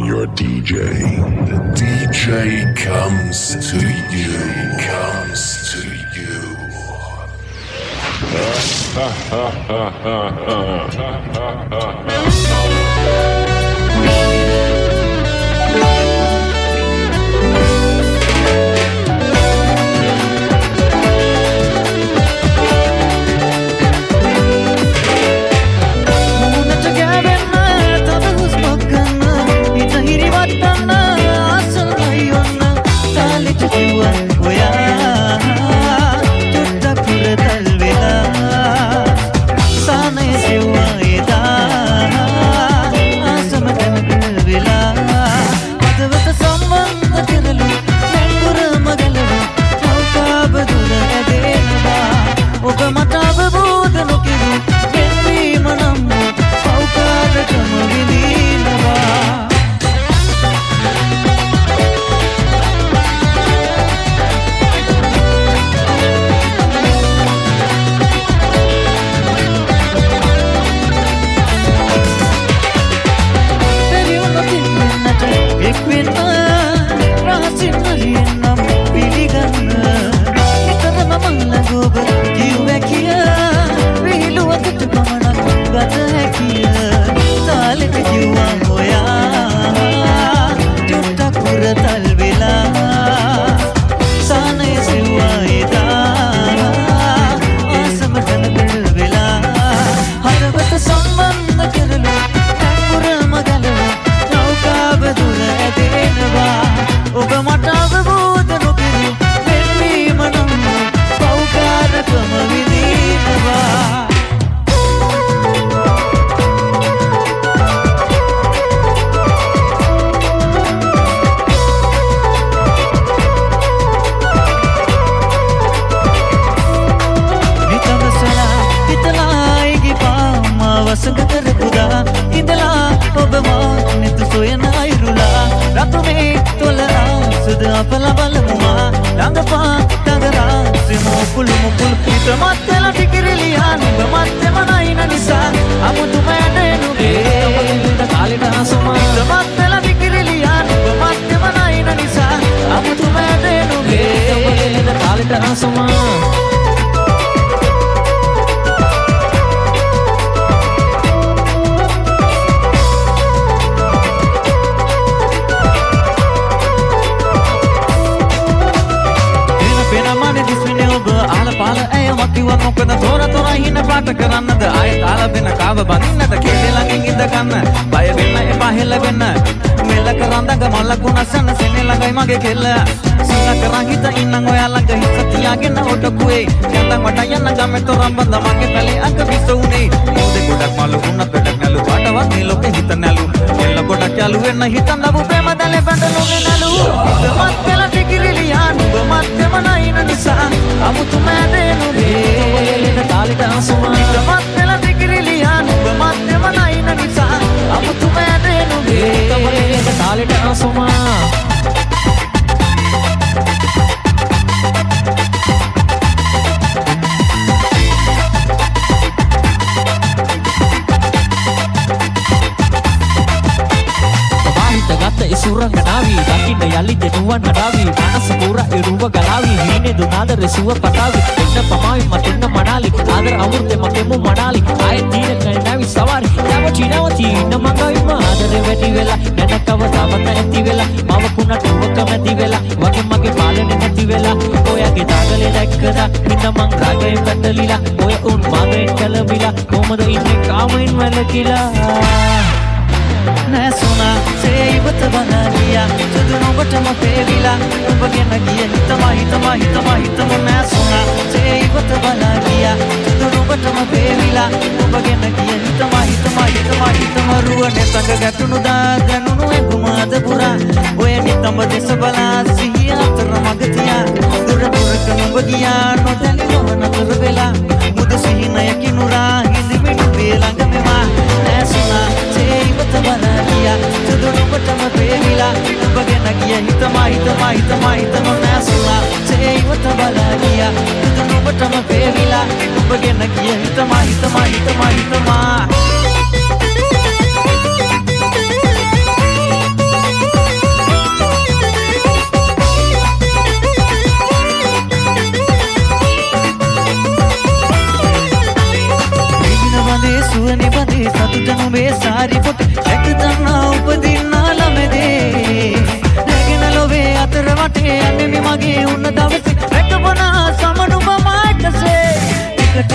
your DJ. The DJ comes to you. Comes to you.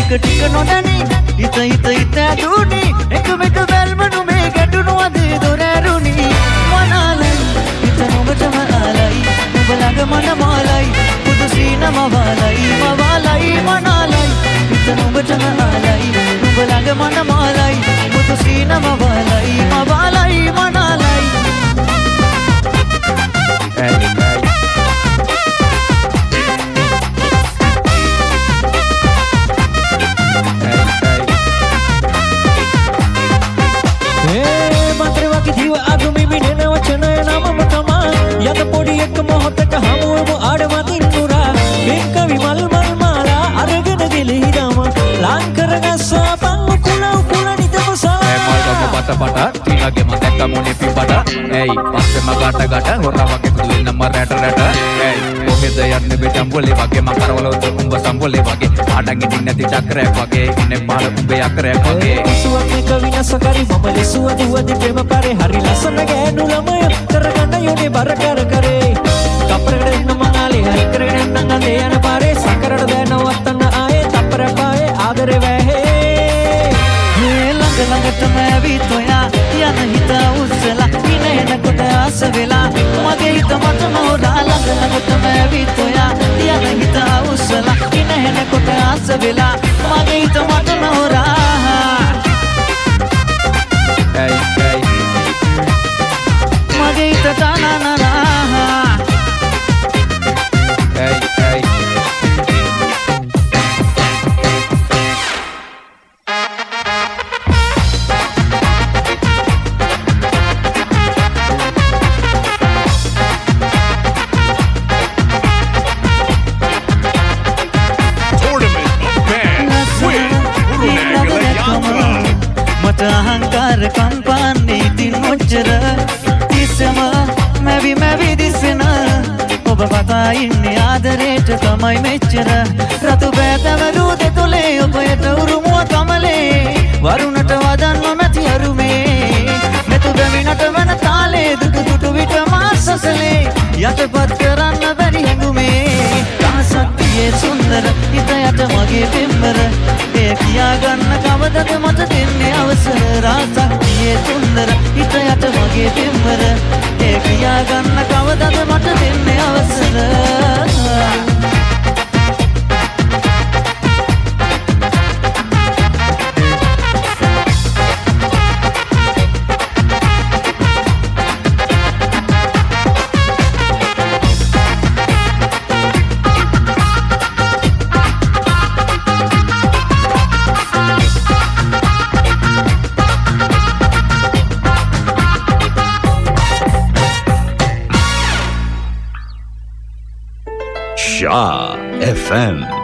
ටික ටික නොදැනි හිත හිත හිත ඇදුනි එකම එක බැල්මනු මේ ගැටුණු අදේ දොර ඇරුණි මනාලයි හිත නොබටම ආලයි ඔබ ළඟ මන මාලයි පුදු සීනම වාලයි මවාලයි මනාලයි හිත නොබටම ආලයි ඔබ ළඟ මන මාලයි පුදු සීනම වාලයි මවාලයි මනාලයි जीव आग में मिलने वचन नाम तमा यद पोड़ी एक मोहतक हमो आड़वा दिनुरा एक विमल मल माला अरगन दिली राम लांकर गसा पंग कुला कुला नितम सा माल बटा बटा तीलागे मतेक्का मोने पिपटा एई पस्से मगाटा गाटा होरा वगे कुदु नम्बर रेट रेट एई කොහෙද යන්නේ බෙටම්බොලේ වගේ මම කරවලොත් උඹ සම්බොලේ වගේ ආඩන් ඉදින් නැති චක්‍රයක් වගේ ඉන්නේ බාල උඹේ අක්‍රයක් වගේ සුවක් එක විනාශකාරී මම ලෙසුව දුවදි ප්‍රේම කරේ හරි ලස්සන ගෑනු ළමය කරගන්න යෝනේ බර කර කරේ කපරකට ඉන්න මංගාලේ හරි කරගෙන නම් අඳේ යන පාරේ සකරට දැනවත්තන්න ආයේ තප්පර පායේ ආදරේ වැහේ මේ ළඟ ළඟටම ඇවිත් ඔයා යන හිත උස්සලා ඉන කොට ආස වෙලා මගේ හිත මට නෝඩා ළඟ ළඟටම ඇවිත් ඔයා යන හිත උස්සලා ඉන කොට ආස වෙලා මගේ හිත මට නෝඩා hey hey මගේ හිත තනනනා hey hey අහංකාර කම්පාන්නේ ඉතින් ඔච්චර තිස්සම මැවි දිස්සෙන ඔබ පතා ඉන්නේ ආදරේට තමයි මෙච්චර රතු බෑතවලු දෙතොලේ ඔබයට උරුමුව කමලේ වරුණට වදන්ව මැති අරුමේ මෙතු බැමිනට වන තාලේ දුටු විට මාසසලේ යටපත් කරන්න බැරි හැඟුමේ කාසක්තියේ සුන්දර හිත යට මගේ පෙම්බර ඒ කියා ගන්න කවදද මට දෙන්නේ අවසර රාසක්තියේ සුන්දර හිත යට මගේ පෙම්බර ඒ කියා ගන්න කවදද මට දෙන්නේ අවසර Shah FM